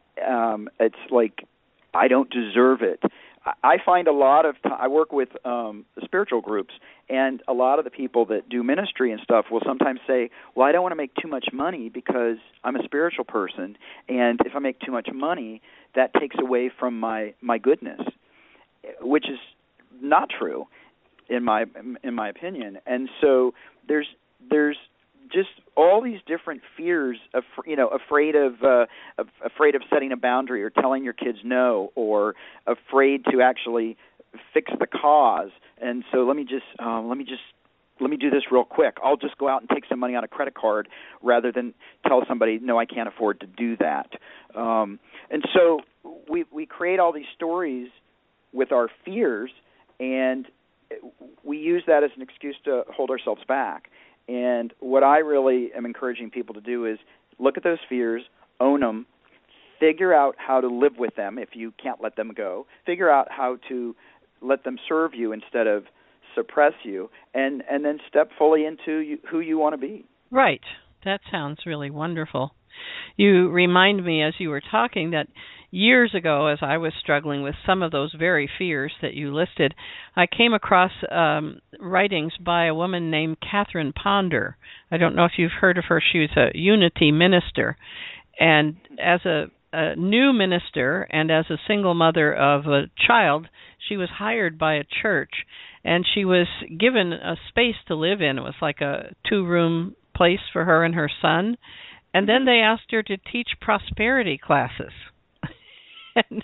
Um, it's like I don't deserve it. I find a lot of t- I work with um, spiritual groups, and a lot of the people that do ministry and stuff will sometimes say, well, I don't want to make too much money because I'm a spiritual person, and if I make too much money, that takes away from my, my goodness, which is not true in my in my opinion. And so there's there's just all these different fears of, you know, afraid of, uh, of afraid of setting a boundary or telling your kids no, or afraid to actually fix the cause. And so let me just um, let me just let me do this real quick. I'll just go out and take some money on a credit card rather than tell somebody, no, I can't afford to do that. Um, and so we we create all these stories with our fears, and we use that as an excuse to hold ourselves back. And what I really am encouraging people to do is look at those fears, own them, figure out how to live with them if you can't let them go, figure out how to let them serve you instead of suppress you, and, and then step fully into you, who you want to be. Right. That sounds really wonderful. You remind me as you were talking that years ago, as I was struggling with some of those very fears that you listed, I came across um, writings by a woman named Catherine Ponder. I don't know if you've heard of her. She was a Unity minister. And as a, a new minister and as a single mother of a child, she was hired by a church, and she was given a space to live in. It was like a two-room place for her and her son. And then they asked her to teach prosperity classes. And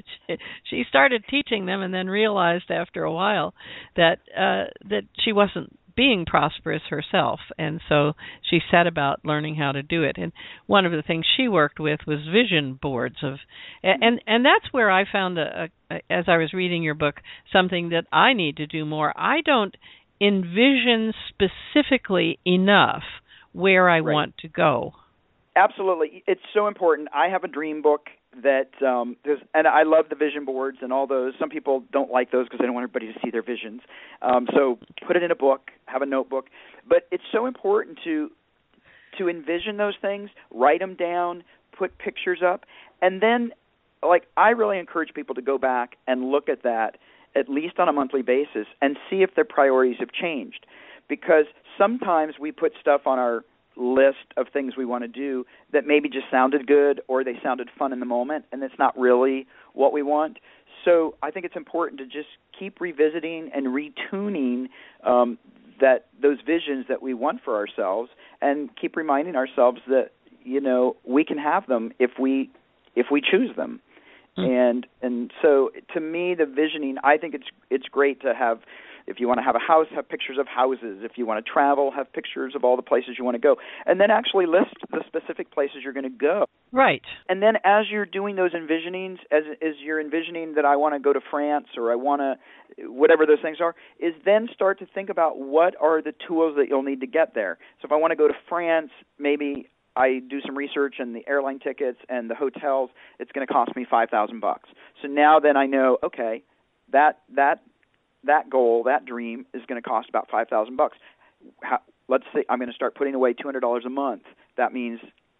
she started teaching them, and then realized after a while that uh, that she wasn't being prosperous herself, and so she set about learning how to do it. And one of the things she worked with was vision boards of, and and that's where I found, a, a, as I was reading your book, something that I need to do more. I don't envision specifically enough where I right. want to go. Absolutely. It's so important. I have a dream book that, um, there's, and I love the vision boards and all those. Some people don't like those because they don't want everybody to see their visions. Um, so put it in a book, have a notebook. But it's so important to to envision those things, write them down, put pictures up, and then, like, I really encourage people to go back and look at that at least on a monthly basis and see if their priorities have changed. Because sometimes we put stuff on our list of things we want to do that maybe just sounded good or they sounded fun in the moment, and it's not really what we want. So I think it's important to just keep revisiting and retuning um, that those visions that we want for ourselves, and keep reminding ourselves that, you know, we can have them if we if we choose them. Mm. And and so to me, the visioning, I think it's it's great to have. If you want to have a house, have pictures of houses. If you want to travel, have pictures of all the places you want to go. And then actually list the specific places you're going to go. Right. And then as you're doing those envisionings, as, as you're envisioning that I want to go to France, or I want to, whatever those things are, is then start to think about what are the tools that you'll need to get there. So if I want to go to France, maybe I do some research on the airline tickets and the hotels. It's going to cost me five thousand bucks. So now then I know, okay, that that that goal, that dream is going to cost about five thousand bucks. Let's say I'm going to start putting away two hundred dollars a month. That means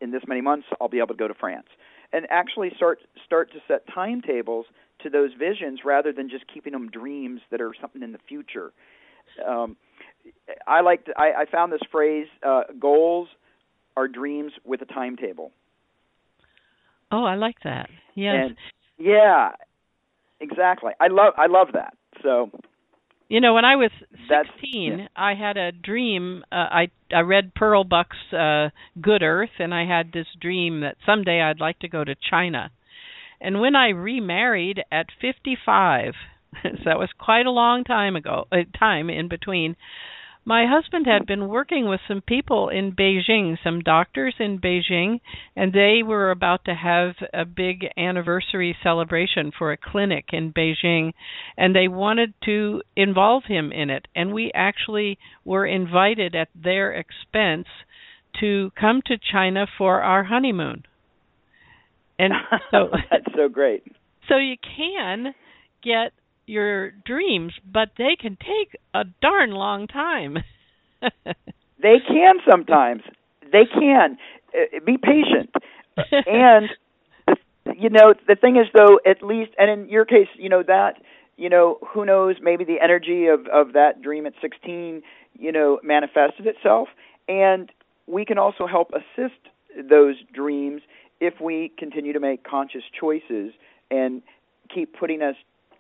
in this many months I'll be able to go to France. And actually start start to set timetables to those visions rather than just keeping them dreams that are something in the future. Um, I like to, I, I found this phrase: uh, goals are dreams with a timetable. Oh, I like that. Yes. And yeah, exactly. I love I love that. So. You know, when I was sixteen, yeah. I had a dream. Uh, I I read Pearl Buck's uh, Good Earth, and I had this dream that someday I'd like to go to China. And when I remarried at fifty-five, so that was quite a long time ago, uh, time in between, my husband had been working with some people in Beijing, some doctors in Beijing, and they were about to have a big anniversary celebration for a clinic in Beijing, and they wanted to involve him in it. And we actually were invited at their expense to come to China for our honeymoon. And so that's so great. So you can get your dreams, but they can take a darn long time. They can sometimes. They can. Uh, be patient. And, the, you know, the thing is, though, at least, and in your case, you know, that, you know, who knows, maybe the energy of, of that dream at sixteen, you know, manifested itself. And we can also help assist those dreams if we continue to make conscious choices and keep putting us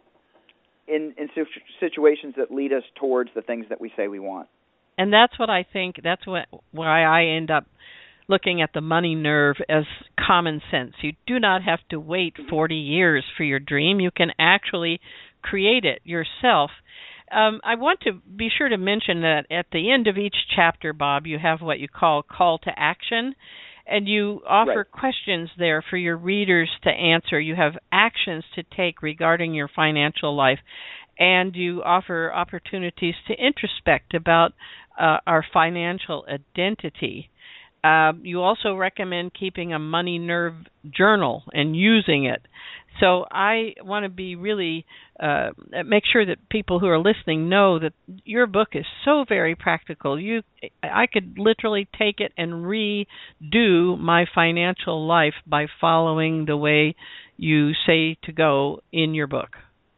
in, in situations that lead us towards the things that we say we want. And that's what I think, that's what why I end up looking at the money nerve as common sense. You do not have to wait forty years for your dream. You can actually create it yourself. Um, I want to be sure to mention that at the end of each chapter, Bob, you have what you call call to action. And you offer right. questions there for your readers to answer. You have actions to take regarding your financial life. And you offer opportunities to introspect about uh, our financial identity. Uh, you also recommend keeping a money nerve journal and using it. So I want to be really, uh, make sure that people who are listening know that your book is so very practical. You, I could literally take it and redo my financial life by following the way you say to go in your book.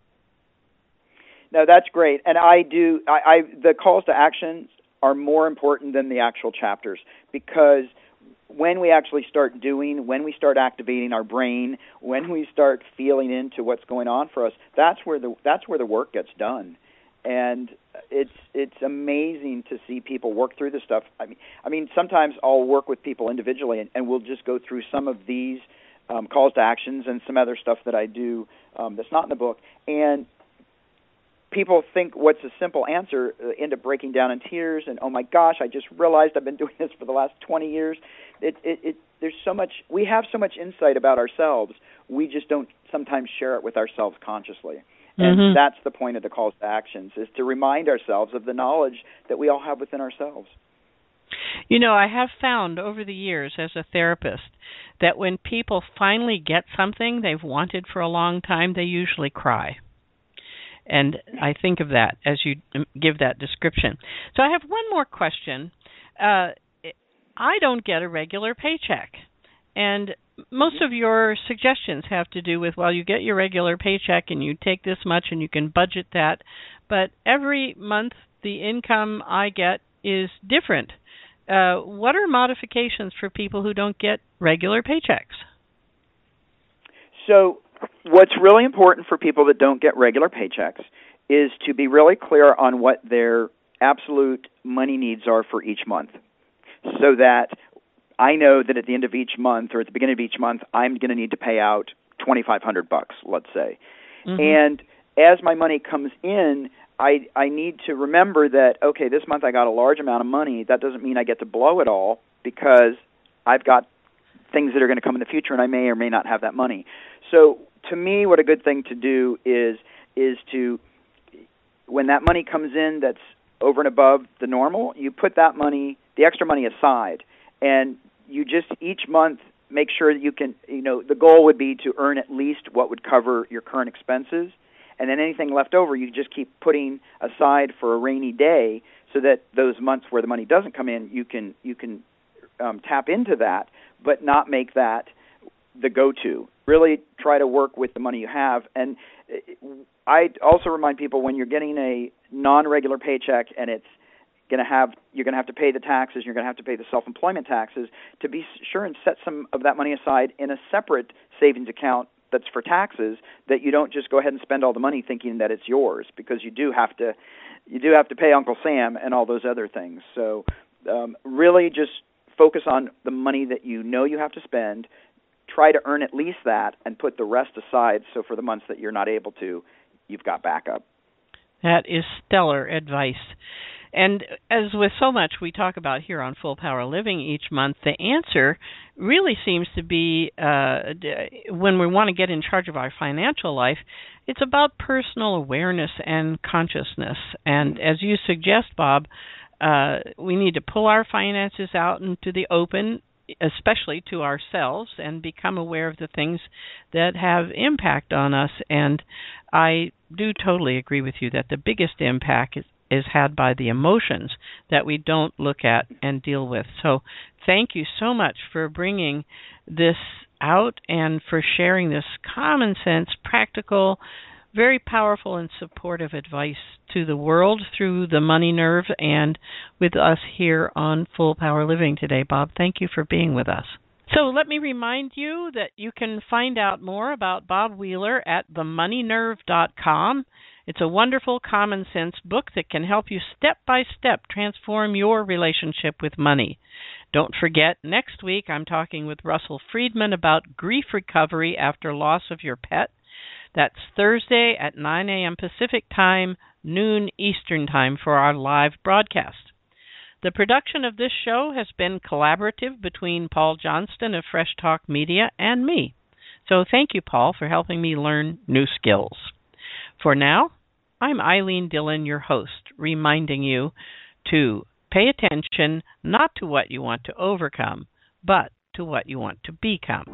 No, that's great. And I do, I, I the calls to action are more important than the actual chapters, because when we actually start doing, when we start activating our brain, when we start feeling into what's going on for us, that's where the that's where the work gets done. And it's it's amazing to see people work through this stuff. I mean, I mean, sometimes I'll work with people individually, and, and we'll just go through some of these um, calls to actions and some other stuff that I do um, that's not in the book. And people think what's a simple answer, uh, end up breaking down in tears, and oh my gosh, I just realized I've been doing this for the last twenty years. It, it, it, there's so much, we have so much insight about ourselves, we just don't sometimes share it with ourselves consciously. And Mm-hmm. that's the point of the calls to actions, is to remind ourselves of the knowledge that we all have within ourselves. You know, I have found over the years as a therapist that when people finally get something they've wanted for a long time, they usually cry. And I think of that as you give that description. So I have one more question. Uh, I don't get a regular paycheck. And most of your suggestions have to do with, well, you get your regular paycheck and you take this much and you can budget that. But every month the income I get is different. Uh, what are modifications for people who don't get regular paychecks? So what's really important for people that don't get regular paychecks is to be really clear on what their absolute money needs are for each month, so that I know that at the end of each month or at the beginning of each month, I'm going to need to pay out twenty-five hundred bucks, let's say. Mm-hmm. And as my money comes in, I I need to remember that, okay, this month I got a large amount of money. That doesn't mean I get to blow it all, because I've got things that are going to come in the future and I may or may not have that money. So to me, what a good thing to do is is to, when that money comes in that's over and above the normal, you put that money, the extra money aside, and you just each month make sure that you can, you know, the goal would be to earn at least what would cover your current expenses, and then anything left over you just keep putting aside for a rainy day, so that those months where the money doesn't come in, you can you can um, tap into that. but not make that the go-to. Really try to work with the money you have. And I also remind people, when you're getting a non-regular paycheck and it's going to have you're going to have to pay the taxes, you're going to have to pay the self-employment taxes, to be sure and set some of that money aside in a separate savings account that's for taxes, that you don't just go ahead and spend all the money thinking that it's yours, because you do have to you do have to pay Uncle Sam and all those other things. So um, really just focus on the money that you know you have to spend. Try to earn at least that and put the rest aside, so for the months that you're not able to, you've got backup. That is stellar advice. And as with so much we talk about here on Full Power Living each month, the answer really seems to be, uh, when we want to get in charge of our financial life, it's about personal awareness and consciousness. And as you suggest, Bob, uh, we need to pull our finances out into the open, especially to ourselves, and become aware of the things that have impact on us. And I do totally agree with you that the biggest impact is is had by the emotions that we don't look at and deal with. So thank you so much for bringing this out and for sharing this common sense, practical, very powerful and supportive advice to the world through the Money Nerve and with us here on Full Power Living today. Bob, thank you for being with us. So let me remind you that you can find out more about Bob Wheeler at the money nerve dot com. It's a wonderful common sense book that can help you step by step transform your relationship with money. Don't forget, next week I'm talking with Russell Friedman about grief recovery after loss of your pet. That's Thursday at nine a.m. Pacific Time, noon Eastern Time for our live broadcast. The production of this show has been collaborative between Paul Johnston of Fresh Talk Media and me. So thank you, Paul, for helping me learn new skills. For now, I'm Eileen Dillon, your host, reminding you to pay attention not to what you want to overcome, but to what you want to become.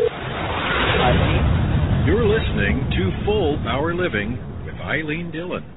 You're listening to Full Power Living with Eileen Dillon.